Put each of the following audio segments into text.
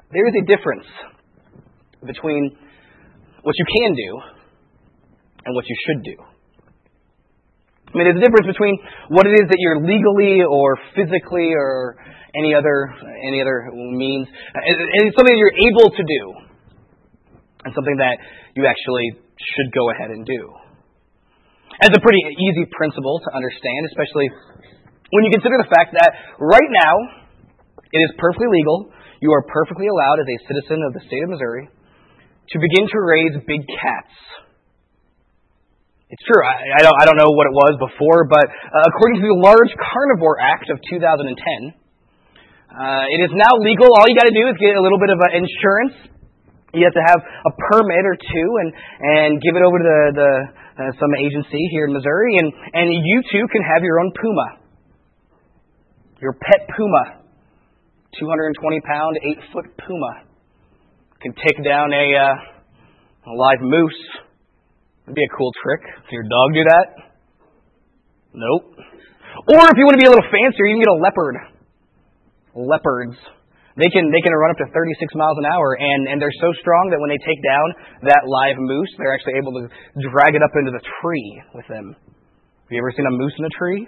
there is a difference between what you can do and what you should do. I mean, there's a difference between what it is that you're legally or physically or any other means, and it's something that you're able to do, and something that you actually should go ahead and do. It's a pretty easy principle to understand, especially when you consider the fact that right now it is perfectly legal. You are perfectly allowed as a citizen of the state of Missouri to begin to raise big cats. It's true. I don't know what it was before, but according to the Large Carnivore Act of 2010, it is now legal. All you got to do is get a little bit of insurance. You have to have a permit or two and give it over to some agency here in Missouri, and you too can have your own puma, your pet puma. 220-pound, 8-foot puma can take down a live moose. It'd be a cool trick. Can your dog do that? Nope. Or if you want to be a little fancier, you can get a leopard. Leopards. They can run up to 36 miles an hour, and they're so strong that when they take down that live moose, they're actually able to drag it up into the tree with them. Have you ever seen a moose in a tree?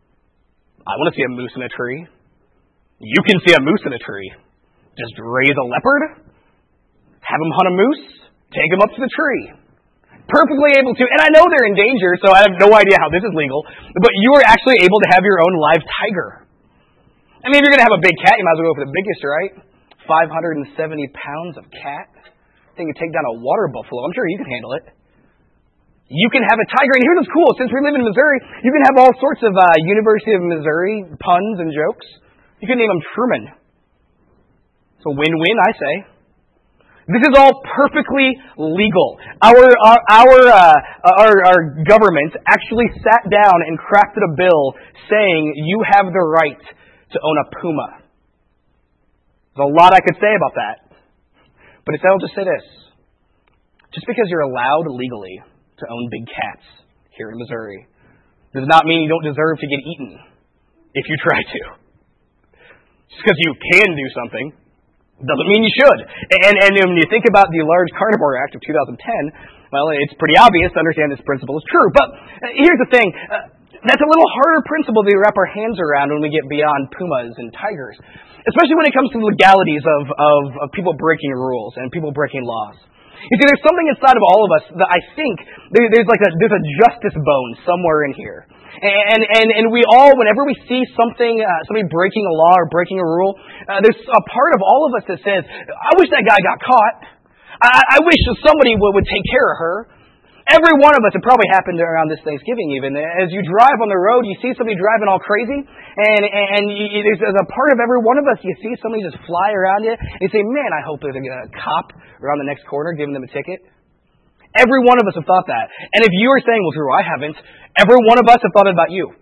I want to see a moose in a tree. You can see a moose in a tree. Just raise a leopard, have them hunt a moose, take them up to the tree. Perfectly able to, and I know they're in danger, so I have no idea how this is legal, but you are actually able to have your own live tiger. I mean, if you're going to have a big cat, you might as well go for the biggest, right? 570 pounds of cat. I think you take down a water buffalo. I'm sure you can handle it. You can have a tiger, and here's what's cool. Since we live in Missouri, you can have all sorts of University of Missouri puns and jokes. You can name them Truman. It's a win-win, I say. This is all perfectly legal. Our government actually sat down and crafted a bill saying you have the right to own a puma. There's a lot I could say about that. But instead I'll just say this. Just because you're allowed legally to own big cats here in Missouri does not mean you don't deserve to get eaten if you try to. Just because you can do something doesn't mean you should. And when you think about the Large Carnivore Act of 2010, well, it's pretty obvious to understand this principle is true. But here's the thing. That's a little harder principle to wrap our hands around when we get beyond pumas and tigers, especially when it comes to the legalities of people breaking rules and people breaking laws. You see, there's something inside of all of us that I think there's a justice bone somewhere in here. And we all, whenever we see somebody breaking a law or breaking a rule, there's a part of all of us that says, I wish that guy got caught. I wish somebody would take care of her. Every one of us, it probably happened around this Thanksgiving even, as you drive on the road, you see somebody driving all crazy, and there's a part of every one of us, you see somebody just fly around you, and you say, man, I hope there's a cop around the next corner giving them a ticket. Every one of us have thought that. And if you are saying, well, Drew, I haven't, every one of us have thought about you.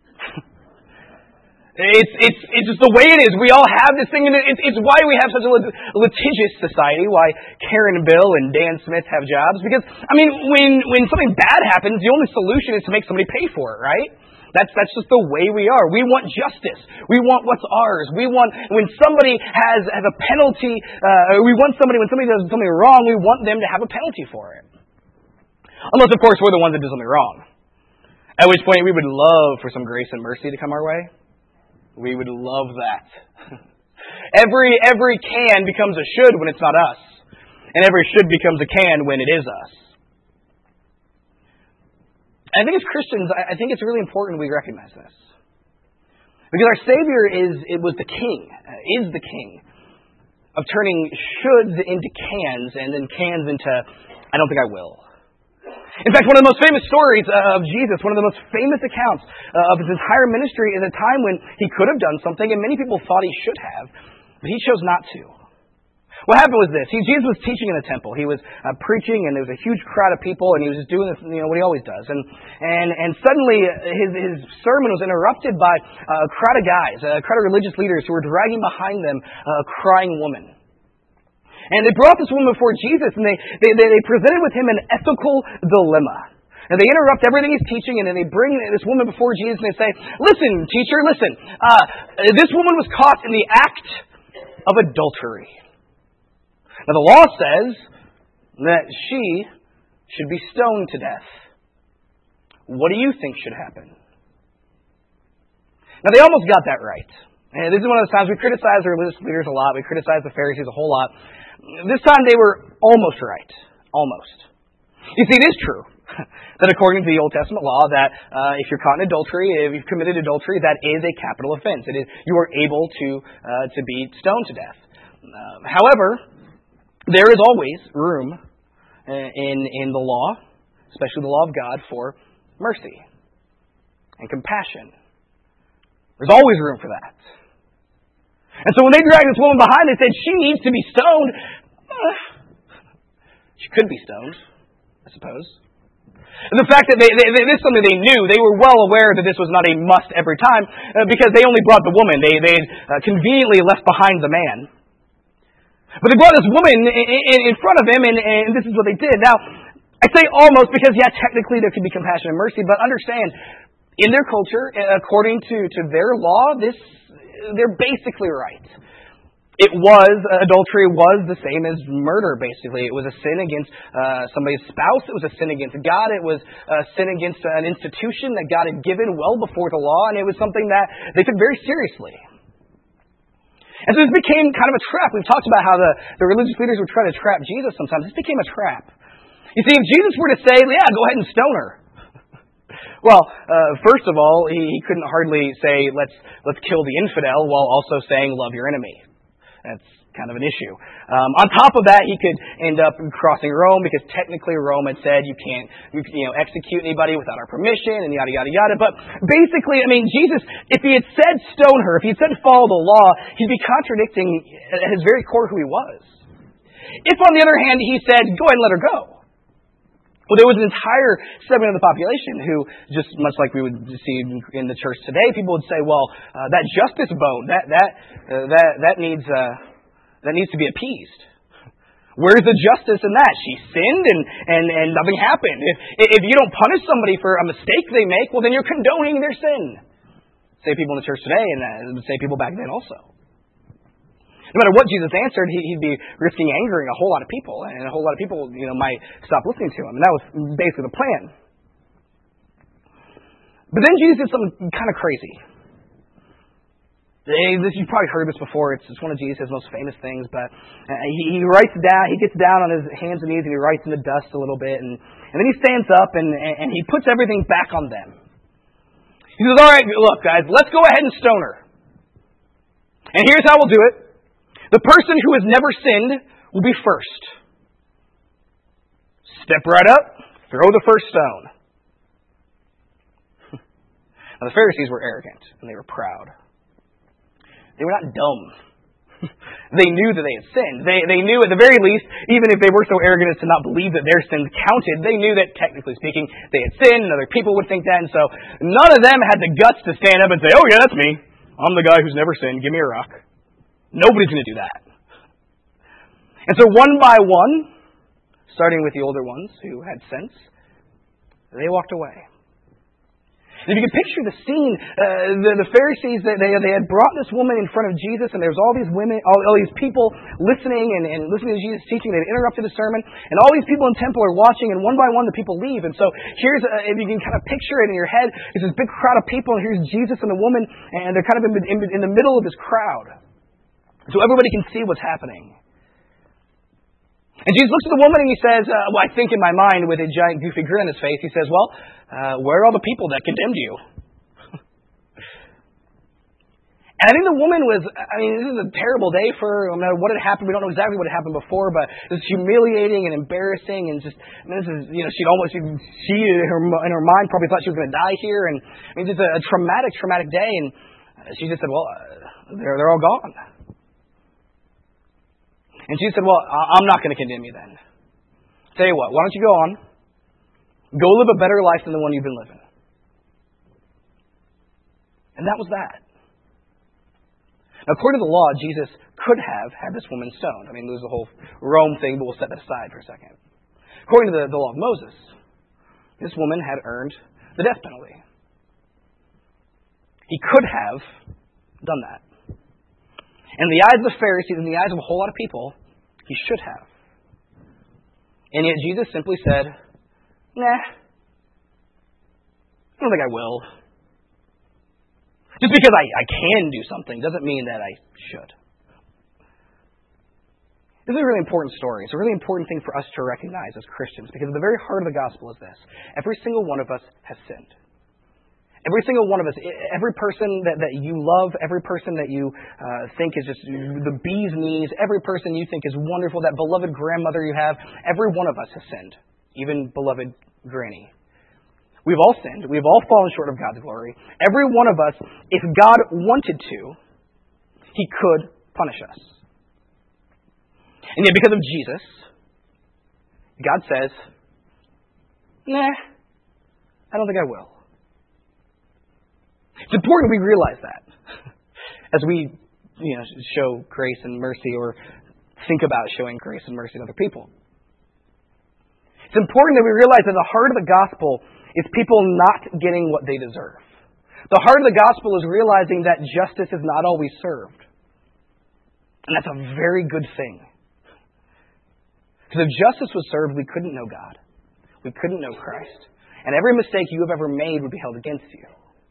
It's just the way it is. We all have this thing, and it's why we have such a litigious society, why Karen Bill and Dan Smith have jobs. Because, I mean, when something bad happens, the only solution is to make somebody pay for it, right? That's just the way we are. We want justice. We want what's ours. We want, when somebody has a penalty, when somebody does something wrong, we want them to have a penalty for it. Unless, of course, we're the ones that do something wrong. At which point, we would love for some grace and mercy to come our way. We would love that. Every can becomes a should when it's not us. And every should becomes a can when it is us. And I think as Christians, I think it's really important we recognize this. Because our Savior is the king of turning shoulds into cans and then cans into, I don't think I will. In fact, one of the most famous stories of Jesus, one of the most famous accounts of his entire ministry is a time when he could have done something and many people thought he should have, but he chose not to. What happened was this. Jesus was teaching in the temple. He was preaching, and there was a huge crowd of people, and he was just doing this, what he always does. And suddenly his sermon was interrupted by a crowd of guys, a crowd of religious leaders who were dragging behind them a crying woman. And they brought this woman before Jesus, and they presented with him an ethical dilemma. And they interrupt everything he's teaching, and then they bring this woman before Jesus, and they say, listen, teacher, listen. This woman was caught in the act of adultery. Now the law says that she should be stoned to death. What do you think should happen? Now they almost got that right. And this is one of those times we criticize the religious leaders a lot. We criticize the Pharisees a whole lot. This time they were almost right. Almost. You see, it is true that according to the Old Testament law, that if you're caught in adultery, if you've committed adultery, that is a capital offense. You are able to be stoned to death. However, there is always room in the law, especially the law of God, for mercy and compassion. There's always room for that. And so when they dragged this woman behind, they said, she needs to be stoned. She could be stoned, I suppose. And the fact that this is something they knew, they were well aware that this was not a must every time, because they only brought the woman. They had conveniently left behind the man. But they brought this woman in front of him, and this is what they did. Now, I say almost because, yeah, technically there could be compassion and mercy, but understand, in their culture, according to their law, they're basically right. Adultery was the same as murder, basically. It was a sin against somebody's spouse. It was a sin against God. It was a sin against an institution that God had given well before the law, and it was something that they took very seriously. And so this became kind of a trap. We've talked about how the religious leaders would try to trap Jesus sometimes. This became a trap. You see, if Jesus were to say, yeah, go ahead and stone her. Well, first of all, he couldn't hardly say, let's kill the infidel, while also saying, love your enemy. That's kind of an issue. On top of that, he could end up crossing Rome, because technically Rome had said you can't execute anybody without our permission, and yada, yada, yada. But basically, Jesus, if he had said stone her, if he had said follow the law, he'd be contradicting at his very core who he was. If, on the other hand, he said, go ahead and let her go, well, there was an entire segment of the population who, just much like we would see in the church today, people would say, well, that justice vote, that needs to be appeased. Where's the justice in that? She sinned and nothing happened. If you don't punish somebody for a mistake they make, well, then you're condoning their sin. Say people in the church today, and say people back then also. No matter what Jesus answered, he'd be risking angering a whole lot of people, and a whole lot of people, might stop listening to him. And that was basically the plan. But then Jesus did something kind of crazy. You've probably heard this before. It's one of Jesus' most famous things. But he writes down. He gets down on his hands and knees, and he writes in the dust a little bit, and then he stands up and he puts everything back on them. He says, "All right, look, guys, let's go ahead and stone her. And here's how we'll do it. The person who has never sinned will be first. Step right up, throw the first stone." Now, the Pharisees were arrogant, and they were proud. They were not dumb. They knew that they had sinned. They knew, at the very least, even if they were so arrogant as to not believe that their sins counted, they knew that, technically speaking, they had sinned, and other people would think that, and so none of them had the guts to stand up and say, "Oh yeah, that's me. I'm the guy who's never sinned. Give me a rock." Nobody's going to do that. And so one by one, starting with the older ones who had sense, they walked away. And if you can picture the scene, the Pharisees, they had brought this woman in front of Jesus, and there was all these women, all these people listening and listening to Jesus teaching. They had interrupted the sermon, and all these people in the temple are watching, and one by one the people leave. And so here's, if you can kind of picture it in your head, there's this big crowd of people, and here's Jesus and the woman, and they're kind of in the middle of this crowd. So everybody can see what's happening. And Jesus looks at the woman and he says, I think in my mind, with a giant goofy grin on his face, he says, where are all the people that condemned you? And I think the woman was, this is a terrible day for her. No matter what had happened, we don't know exactly what had happened before, but it's humiliating and embarrassing, and just, this is, she in her mind probably thought she was going to die here, and just a traumatic day, and she just said, they're all gone. And Jesus said, I'm not going to condemn you then. Tell you what, why don't you go on, go live a better life than the one you've been living. And that was that. Now, according to the law, Jesus could have had this woman stoned. There's the whole Rome thing, but we'll set that aside for a second. According to the law of Moses, this woman had earned the death penalty. He could have done that. In the eyes of the Pharisees, in the eyes of a whole lot of people, He should have. And yet Jesus simply said, nah, I don't think I will. Just because I can do something doesn't mean that I should. This is a really important story. It's a really important thing for us to recognize as Christians, because at the very heart of the gospel is this. Every single one of us has sinned. Every single one of us, every person that you love, every person that you think is just the bee's knees, every person you think is wonderful, that beloved grandmother you have, every one of us has sinned, even beloved granny. We've all sinned. We've all fallen short of God's glory. Every one of us, if God wanted to, He could punish us. And yet because of Jesus, God says, nah, I don't think I will. It's important we realize that as we show grace and mercy or think about showing grace and mercy to other people. It's important that we realize that the heart of the gospel is people not getting what they deserve. The heart of the gospel is realizing that justice is not always served. And that's a very good thing. Because if justice was served, we couldn't know God. We couldn't know Christ. And every mistake you have ever made would be held against you.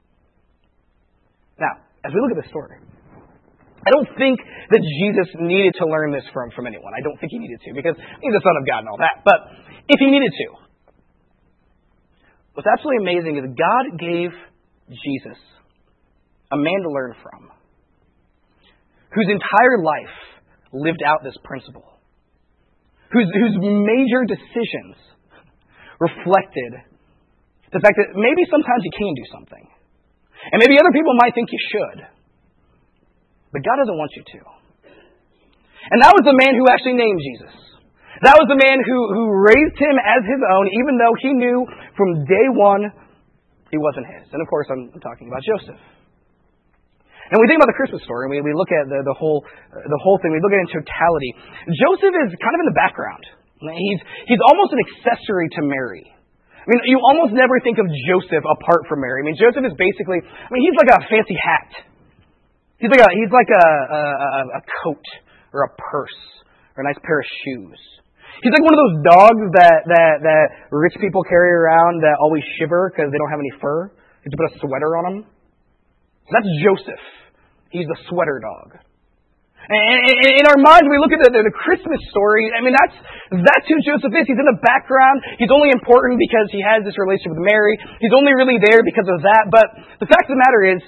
Now, as we look at this story, I don't think that Jesus needed to learn this from anyone. I don't think He needed to, because He's the Son of God and all that. But if He needed to, what's absolutely amazing is God gave Jesus a man to learn from, whose entire life lived out this principle, whose major decisions reflected the fact that maybe sometimes you can do something. And maybe other people might think you should. But God doesn't want you to. And that was the man who actually named Jesus. That was the man who raised Him as His own, even though He knew from day one He wasn't His. And of course, I'm talking about Joseph. And we think about the Christmas story, and we look at the whole thing. We look at it in totality. Joseph is kind of in the background. He's almost an accessory to Mary. I mean, you almost never think of Joseph apart from Mary. I mean, Joseph is basically, he's like a fancy hat. He's like a coat or a purse or a nice pair of shoes. He's like one of those dogs that rich people carry around that always shiver because they don't have any fur. You have to put a sweater on them. That's Joseph. He's the sweater dog. And in our minds, we look at the Christmas story. I mean, that's who Joseph is. He's in the background. He's only important because he has this relationship with Mary. He's only really there because of that. But the fact of the matter is,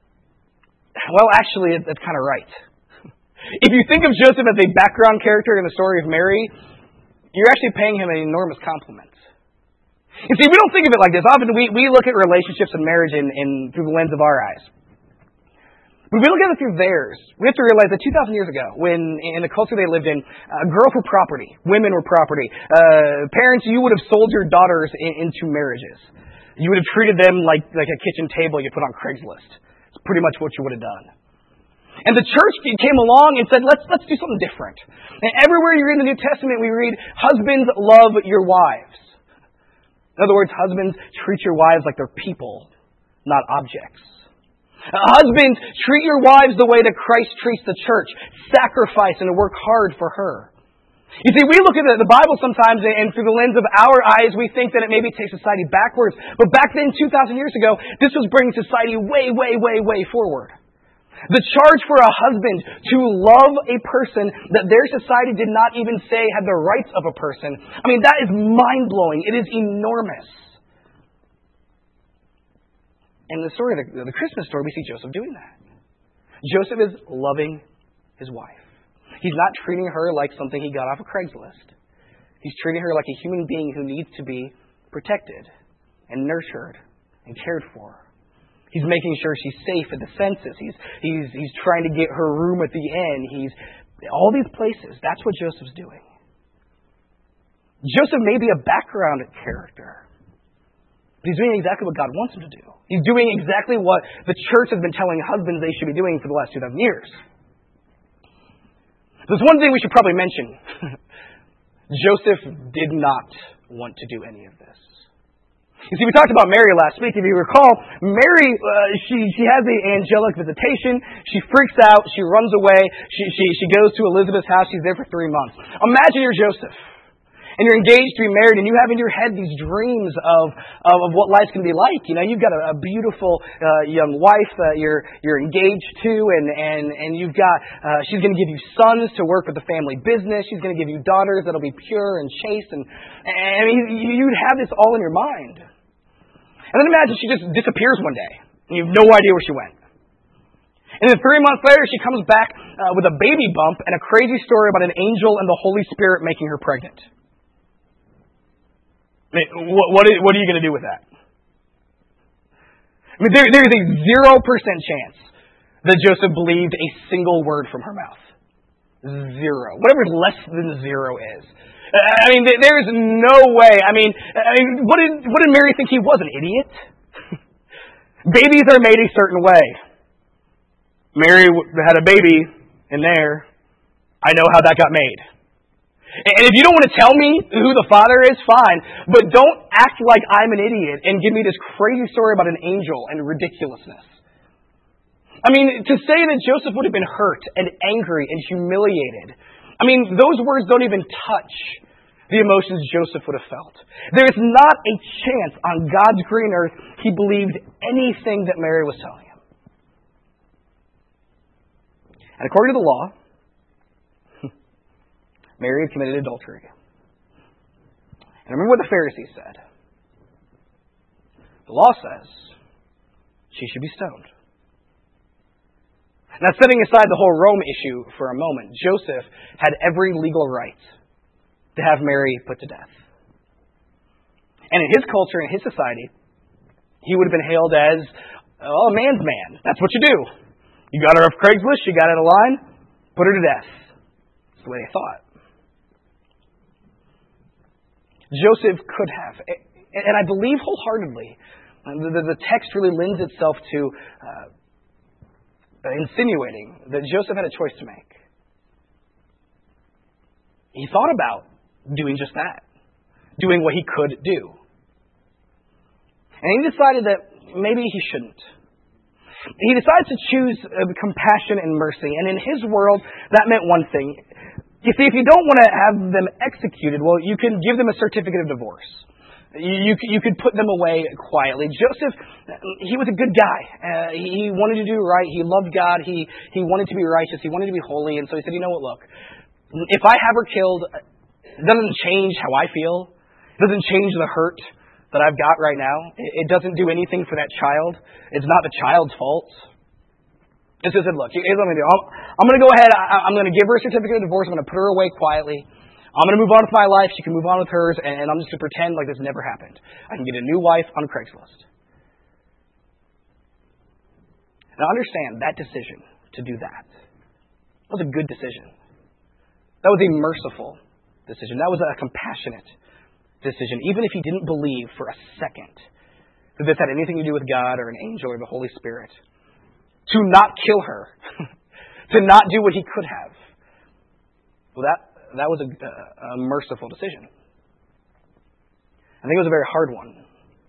well, actually, that's kind of right. If you think of Joseph as a background character in the story of Mary, you're actually paying him an enormous compliment. You see, we don't think of it like this. Often we look at relationships and marriage through the lens of our eyes. When we look at it through theirs, we have to realize that 2,000 years ago, when in the culture they lived in, girls were property, women were property. Parents, you would have sold your daughters into marriages. You would have treated them like a kitchen table you put on Craigslist. It's pretty much what you would have done. And the church came along and said, let's do something different. And everywhere you read in the New Testament, we read, husbands, love your wives. In other words, husbands, treat your wives like they're people, not objects. Husbands, treat your wives the way that Christ treats the church. Sacrifice and work hard for her. You see, we look at the Bible sometimes, and through the lens of our eyes, we think that it maybe takes society backwards. But back then, 2,000 years ago, this was bringing society way, way, way, way forward. The charge for a husband to love a person that their society did not even say had the rights of a person. I mean, that is mind-blowing. It is enormous. In the story, the Christmas story, we see Joseph doing that. Joseph is loving his wife. He's not treating her like something he got off of Craigslist. He's treating her like a human being who needs to be protected and nurtured and cared for. He's making sure she's safe at the census. He's trying to get her room at the inn. All these places. That's what Joseph's doing. Joseph may be a background character, but he's doing exactly what God wants him to do. He's doing exactly what the church has been telling husbands they should be doing for the last 2,000 years. There's one thing we should probably mention. Joseph did not want to do any of this. You see, we talked about Mary last week. If you recall, Mary, she has the angelic visitation. She freaks out. She runs away. She goes to Elizabeth's house. She's there for 3 months. Imagine you're Joseph, and you're engaged to be married, and you have in your head these dreams of what life's going to be like. You know, you've got a beautiful young wife that you're engaged to, and you've got she's going to give you sons to work with the family business. She's going to give you daughters that'll be pure and chaste, and you'd have this all in your mind. And then imagine she just disappears one day, and you have no idea where she went. And then 3 months later, she comes back with a baby bump and a crazy story about an angel and the Holy Spirit making her pregnant. I mean, what are you going to do with that? I mean, there is a 0% chance that Joseph believed a single word from her mouth. 0. Whatever less than 0 is. I mean, there's no way. I mean, what did Mary think he was, an idiot? Babies are made a certain way. Mary had a baby in there. I know how that got made. And if you don't want to tell me who the father is, fine. But don't act like I'm an idiot and give me this crazy story about an angel and ridiculousness. I mean, to say that Joseph would have been hurt and angry and humiliated, I mean, those words don't even touch the emotions Joseph would have felt. There is not a chance on God's green earth he believed anything that Mary was telling him. And according to the law, Mary had committed adultery. And remember what the Pharisees said. The law says she should be stoned. Now, setting aside the whole Rome issue for a moment, Joseph had every legal right to have Mary put to death. And in his culture, in his society, he would have been hailed as a man's man. That's what you do. You got her off Craigslist, you got her in a line, put her to death. That's the way they thought. Joseph could have. And I believe wholeheartedly, the text really lends itself to insinuating that Joseph had a choice to make. He thought about doing just that, doing what he could do. And he decided that maybe he shouldn't. He decides to choose compassion and mercy, and in his world, that meant one thing. You see, if you don't want to have them executed, well, you can give them a certificate of divorce. You could put them away quietly. Joseph, he was a good guy. He wanted to do right. He loved God. He wanted to be righteous. He wanted to be holy. And so he said, you know what, look, if I have her killed, it doesn't change how I feel. It doesn't change the hurt that I've got right now. It doesn't do anything for that child. It's not the child's fault. And so he said, look, here's what I'm going to do. I'm going to go ahead. I'm going to give her a certificate of divorce. I'm going to put her away quietly. I'm going to move on with my life. She can move on with hers, and I'm just going to pretend like this never happened. I can get a new wife on Craigslist. Now understand, that decision to do that was a good decision. That was a merciful decision. That was a compassionate decision. Even if he didn't believe for a second that this had anything to do with God or an angel or the Holy Spirit. To not kill her. To not do what he could have. Well, that was a merciful decision. I think it was a very hard one.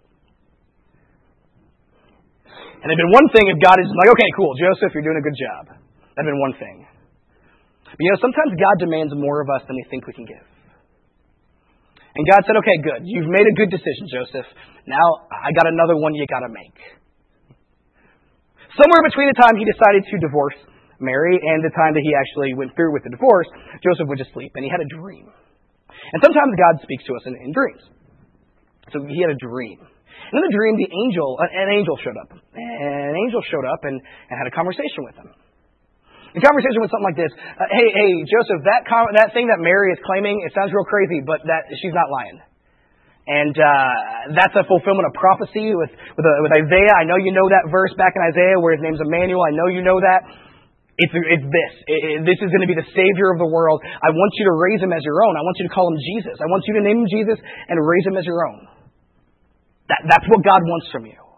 And it'd been one thing if God is like, okay, cool, Joseph, you're doing a good job. That'd been one thing. But you know, sometimes God demands more of us than we think we can give. And God said, okay, good. You've made a good decision, Joseph. Now I got another one you got to make. Somewhere between the time he decided to divorce Mary and the time that he actually went through with the divorce, Joseph would just sleep, and he had a dream. And sometimes God speaks to us in dreams. So he had a dream. And in the dream, an angel showed up. And an angel showed up and had a conversation with him. The conversation was something like this. Hey, Joseph, that thing that Mary is claiming, it sounds real crazy, but that she's not lying. And that's a fulfillment of prophecy with Isaiah. I know you know that verse back in Isaiah where his name's Emmanuel. I know you know that. It's this. This is going to be the Savior of the world. I want you to raise him as your own. I want you to call him Jesus. I want you to name him Jesus and raise him as your own. That's what God wants from you.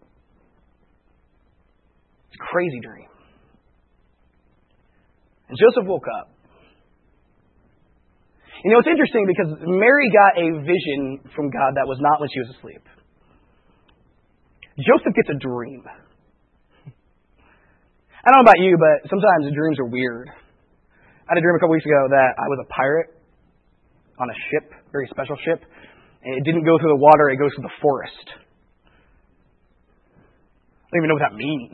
It's a crazy dream. And Joseph woke up. You know, it's interesting because Mary got a vision from God that was not when she was asleep. Joseph gets a dream. I don't know about you, but sometimes dreams are weird. I had a dream a couple weeks ago that I was a pirate on a ship, very special ship, and it didn't go through the water, it goes through the forest. I don't even know what that means.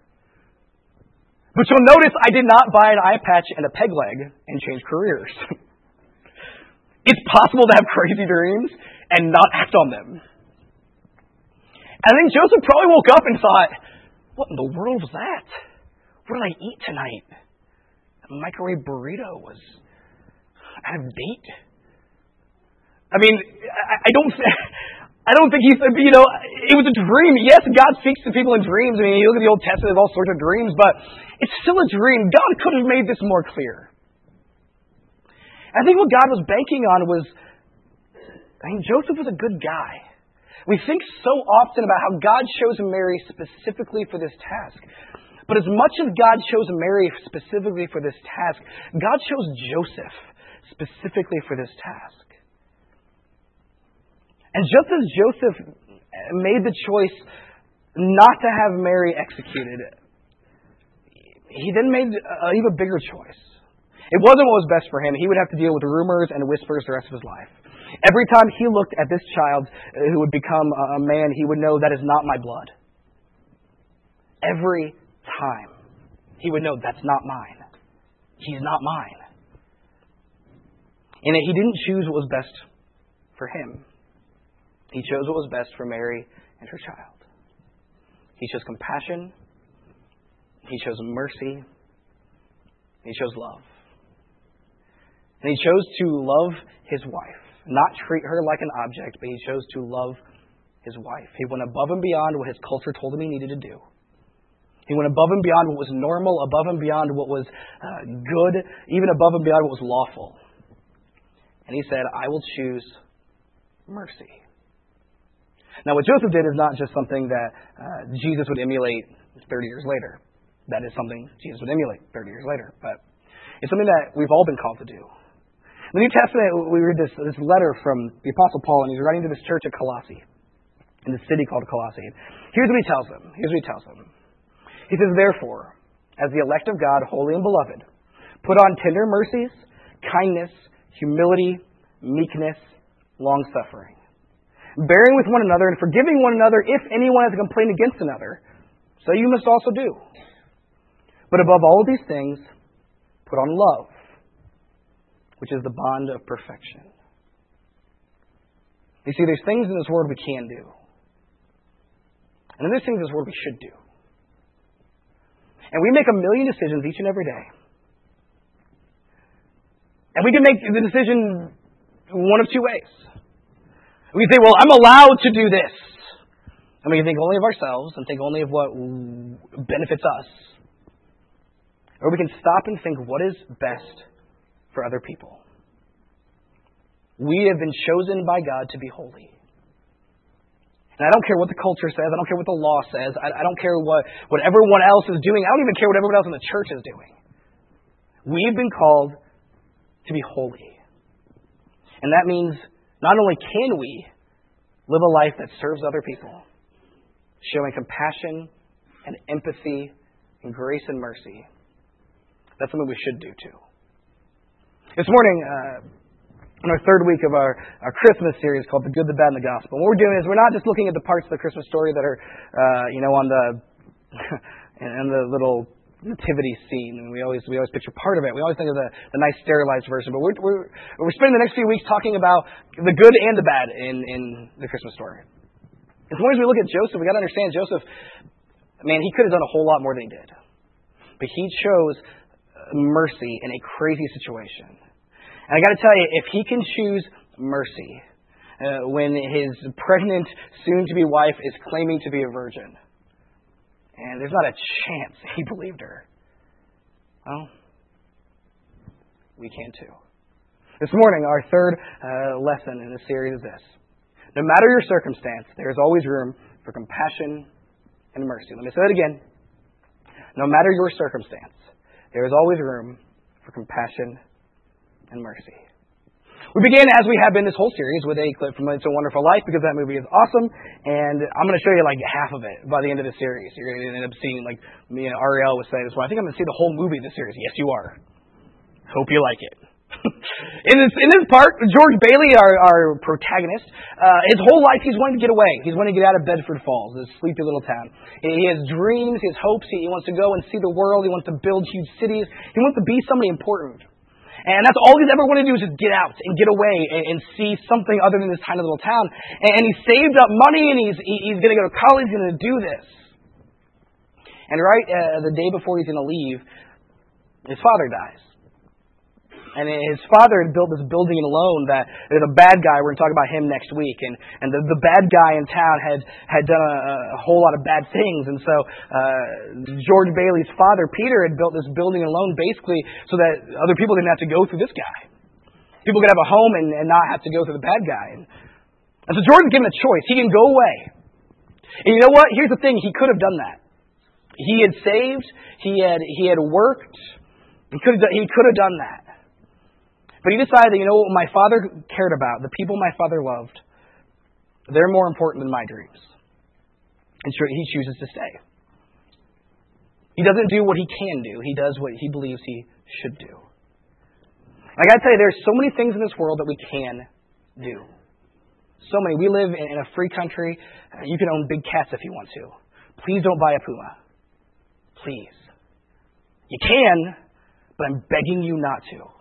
But you'll notice I did not buy an eye patch and a peg leg and change careers. It's possible to have crazy dreams and not act on them. I think Joseph probably woke up and thought, what in the world was that? What did I eat tonight? A microwave burrito was out of date. I mean, I don't think he said, it was a dream. Yes, God speaks to people in dreams. I mean, you look at the Old Testament, there's all sorts of dreams, but it's still a dream. God could have made this more clear. I think what God was banking on was, Joseph was a good guy. We think so often about how God chose Mary specifically for this task. But as much as God chose Mary specifically for this task, God chose Joseph specifically for this task. And just as Joseph made the choice not to have Mary executed, he then made an even bigger choice. It wasn't what was best for him. He would have to deal with rumors and whispers the rest of his life. Every time he looked at this child who would become a man, he would know that is not my blood. Every time he would know that's not mine. He's not mine. And he didn't choose what was best for him. He chose what was best for Mary and her child. He chose compassion. He chose mercy. He chose love. And he chose to love his wife. Not treat her like an object, but he chose to love his wife. He went above and beyond what his culture told him he needed to do. He went above and beyond what was normal, above and beyond what was good, even above and beyond what was lawful. And he said, I will choose mercy. Now, what Joseph did is not just something that Jesus would emulate 30 years later. That is something Jesus would emulate 30 years later. But it's something that we've all been called to do. In the New Testament, we read this letter from the Apostle Paul, and he's writing to this church at Colossae, in the city called Colossae. Here's what he tells them. He says, therefore, as the elect of God, holy and beloved, put on tender mercies, kindness, humility, meekness, long-suffering, bearing with one another and forgiving one another if anyone has a complaint against another. So you must also do. But above all of these things, put on love, which is the bond of perfection. You see, there's things in this world we can do. And there's things in this world we should do. And we make a million decisions each and every day. And we can make the decision one of two ways. We can say, well, I'm allowed to do this. And we can think only of ourselves and think only of what benefits us. Or we can stop and think what is best for other people. We have been chosen by God to be holy. And I don't care what the culture says. I don't care what the law says. I don't care what everyone else is doing. I don't even care what everyone else in the church is doing. We've been called to be holy. And that means not only can we live a life that serves other people, showing compassion and empathy and grace and mercy, that's something we should do too. This morning, in our third week of our Christmas series called The Good, the Bad, and the Gospel. What we're doing is we're not just looking at the parts of the Christmas story that are, on the and the little nativity scene, and we always picture part of it. We always think of the nice sterilized version, but we're spending the next few weeks talking about the good and the bad in the Christmas story. As long as we look at Joseph, we got to understand Joseph. Man, he could have done a whole lot more than he did, but he chose mercy in a crazy situation. And I got to tell you, if he can choose mercy when his pregnant, soon-to-be wife is claiming to be a virgin, and there's not a chance he believed her, well, we can too. This morning, our third lesson in the series is this. No matter your circumstance, there is always room for compassion and mercy. Let me say that again. No matter your circumstance, there is always room for compassion and mercy. We began, as we have been this whole series, with a clip from It's a Wonderful Life, because that movie is awesome, and I'm going to show you like half of it by the end of the series. You're going to end up seeing, like me and Ariel was saying this one, I think I'm going to see the whole movie of the series. Yes, you are. Hope you like it. In this part, George Bailey, our protagonist, his whole life he's wanting to get away. He's wanting to get out of Bedford Falls, this sleepy little town. He has dreams, he has hopes, he wants to go and see the world, he wants to build huge cities, he wants to be somebody important. And that's all he's ever wanted to do is just get out and get away and see something other than this tiny little town. And he saved up money and he's going to go to college, he's going to do this. And right the day before he's going to leave, his father dies. And his father had built this building alone that the bad guy, we're going to talk about him next week, and the bad guy in town had done a whole lot of bad things. And so George Bailey's father, Peter, had built this building alone basically so that other people didn't have to go through this guy. People could have a home and not have to go through the bad guy. And so George is given a choice. He can go away. And you know what? Here's the thing. He could have done that. He had saved. He had worked. He could have done that. But he decided that, you know what my father cared about, the people my father loved, they're more important than my dreams. And so he chooses to stay. He doesn't do what he can do. He does what he believes he should do. I got to tell you, there's so many things in this world that we can do. So many. We live in a free country. You can own big cats if you want to. Please don't buy a puma. Please. You can, but I'm begging you not to.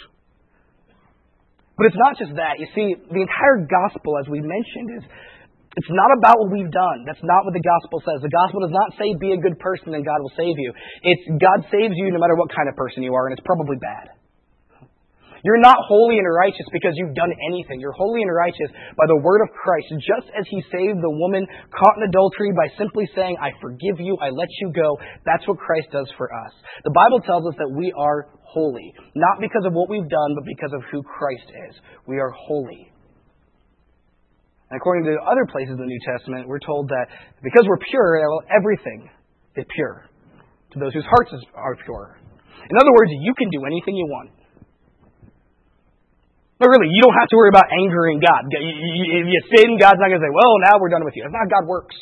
But it's not just that. You see, the entire gospel, as we mentioned, it's not about what we've done. That's not what the gospel says. The gospel does not say be a good person and God will save you. It's God saves you no matter what kind of person you are, and it's probably bad. You're not holy and righteous because you've done anything. You're holy and righteous by the word of Christ, just as he saved the woman caught in adultery by simply saying, I forgive you, I let you go. That's what Christ does for us. The Bible tells us that we are holy, not because of what we've done, but because of who Christ is. We are holy. And according to other places in the New Testament, we're told that because we're pure, everything is pure to those whose hearts are pure. In other words, you can do anything you want. But really, you don't have to worry about angering God. If you sin, God's not going to say, well, now we're done with you. That's not how God works.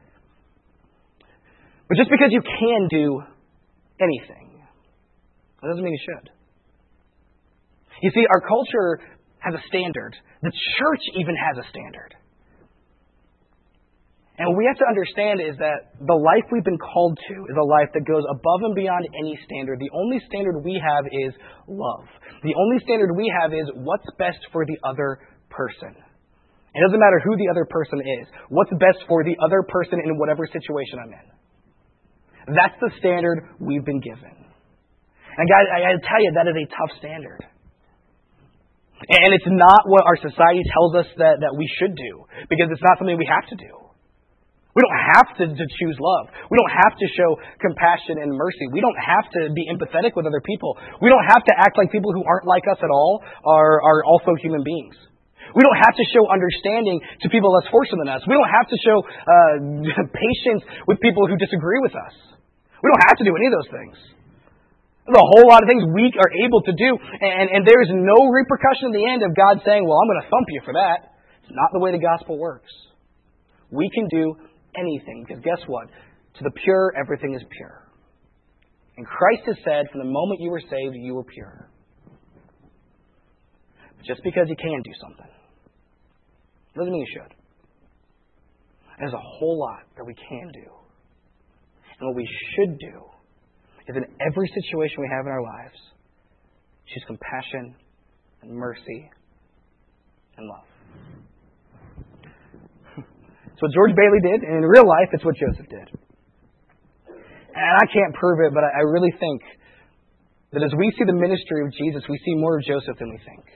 But just because you can do anything, that doesn't mean you should. You see, our culture has a standard. The church even has a standard. And what we have to understand is that the life we've been called to is a life that goes above and beyond any standard. The only standard we have is love. The only standard we have is what's best for the other person. It doesn't matter who the other person is. What's best for the other person in whatever situation I'm in. That's the standard we've been given. And guys, I got to tell you, that is a tough standard. And it's not what our society tells us that we should do, because it's not something we have to do. We don't have to choose love. We don't have to show compassion and mercy. We don't have to be empathetic with other people. We don't have to act like people who aren't like us at all are also human beings. We don't have to show understanding to people less fortunate than us. We don't have to show patience with people who disagree with us. We don't have to do any of those things. There's a whole lot of things we are able to do, and there's no repercussion in the end of God saying, well, I'm going to thump you for that. It's not the way the gospel works. We can do anything, because guess what? To the pure, everything is pure. And Christ has said, from the moment you were saved, you were pure. But just because you can do something doesn't mean you should. There's a whole lot that we can do. And what we should do is, in every situation we have in our lives, choose compassion and mercy and love. It's what George Bailey did, and in real life, it's what Joseph did. And I can't prove it, but I really think that as we see the ministry of Jesus, we see more of Joseph than we think.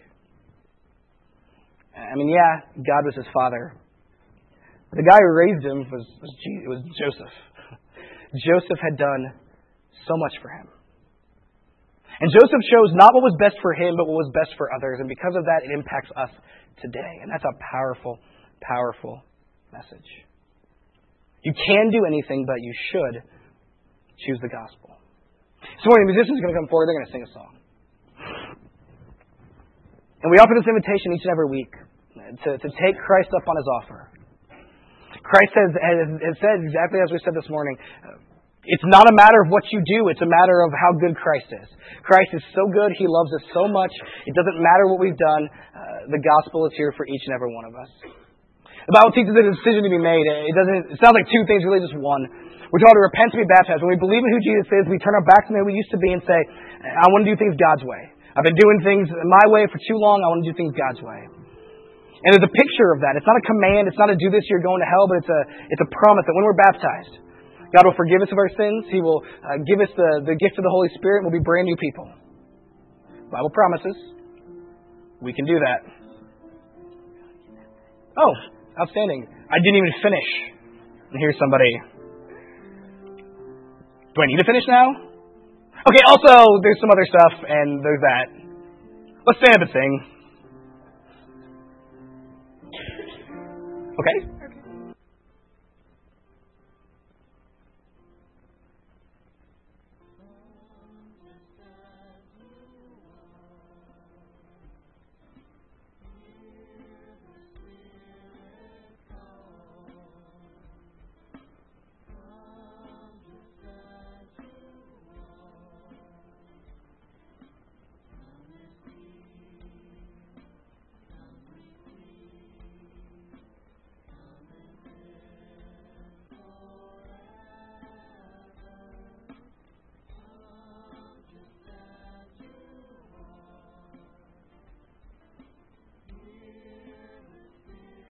I mean, yeah, God was his father. But the guy who raised him was Joseph. Joseph had done so much for him. And Joseph chose not what was best for him, but what was best for others. And because of that, it impacts us today. And that's a powerful, powerful message. You can do anything, but you should choose the gospel. So when the musicians are going to come forward, they're going to sing a song. And we offer this invitation each and every week to take Christ up on his offer. Christ has said exactly as we said this morning, it's not a matter of what you do, it's a matter of how good Christ is. Christ is so good, he loves us so much, it doesn't matter what we've done, the gospel is here for each and every one of us. The Bible teaches there's a decision to be made. It sounds like two things, really just one. We're told to repent to be baptized. When we believe in who Jesus is, we turn our backs on who we used to be and say, I want to do things God's way. I've been doing things my way for too long, I want to do things God's way. And there's a picture of that. It's not a command, it's not a do this, you're going to hell, but it's a promise that when we're baptized, God will forgive us of our sins. He will give us the gift of the Holy Spirit. We'll be brand new people. The Bible promises we can do that. Oh, outstanding. I didn't even finish. And here's somebody. Do I need to finish now? Okay, also, there's some other stuff, and there's that. Let's stand up and sing. Okay.